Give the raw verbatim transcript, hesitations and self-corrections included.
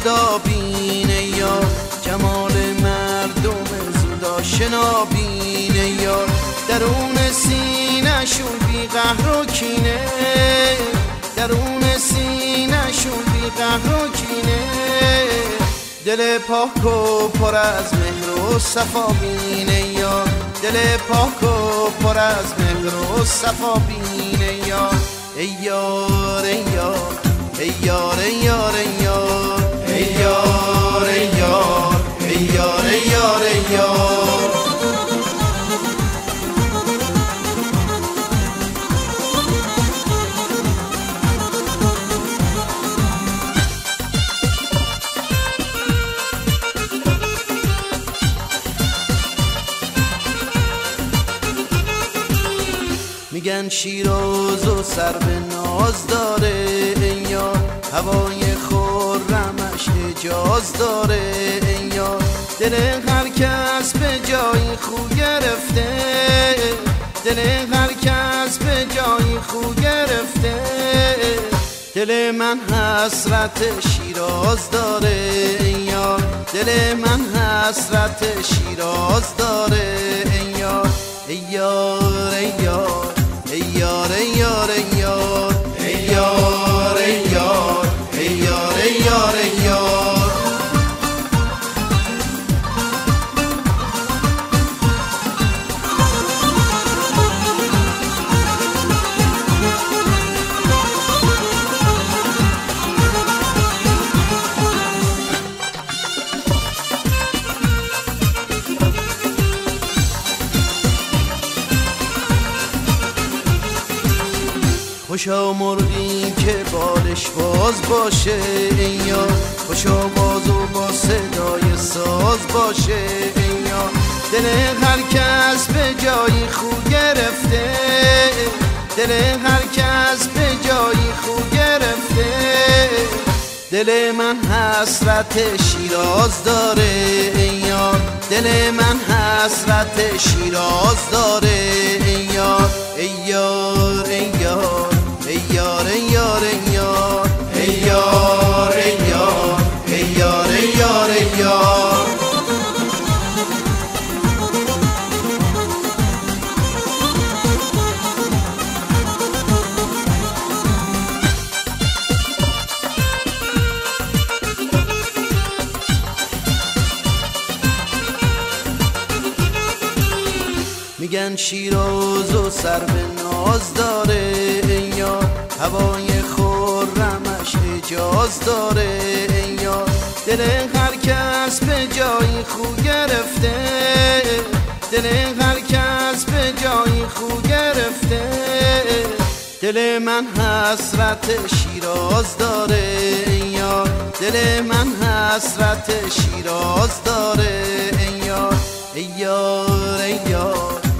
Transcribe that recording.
خدا بین یار، جمال مردم زود آشنا بین یار. درون سینه شون بی قهر و کینه، درون سینه شون بی قهر و کینه. دل پاک و پر از مهر و صفا بین یار، دل پاک و پر از مهر و صفا بین یار. ای یار ای یار ای یار ای یار ای یار ای یار ای یار ای یار ای یار ای یار. میگن شیراز و سر به ناز داره این یار، هوای خرمش اجاز داره این یار. دل هر کس به جای خو گرفته، دل هر کس به جای خو گرفته. دل من حسرت شیراز داره این یار، دل من حسرت شیراز داره این یار. ای یار ای یار ای یار ای یار ای یار ای یار ای یار ای یار ای یار ای یار. خوشا مرغی که بالش باز باشه این یار، خوشا باز و با صدای ساز باشه این یار. دل هر کس به جای خو گرفته، دل هر کس به جای خو گرفته. دل من حسرت شیراز داره این یار، دل من حسرت شیراز داره این یار. ای یار ای یار ای یار ای یار ای یار ای یار ای یار ای یار ای یار ای یار. میگن شیراز و سر به ناز داره این یار، هوای خرمش اجاز داره این یار. دل هر کس به جای خو گرفته، دل هر کس به جای خو گرفته. دل من حسرت شیراز داره این یار، دل من حسرت شیراز داره این یار. ای یار ای یار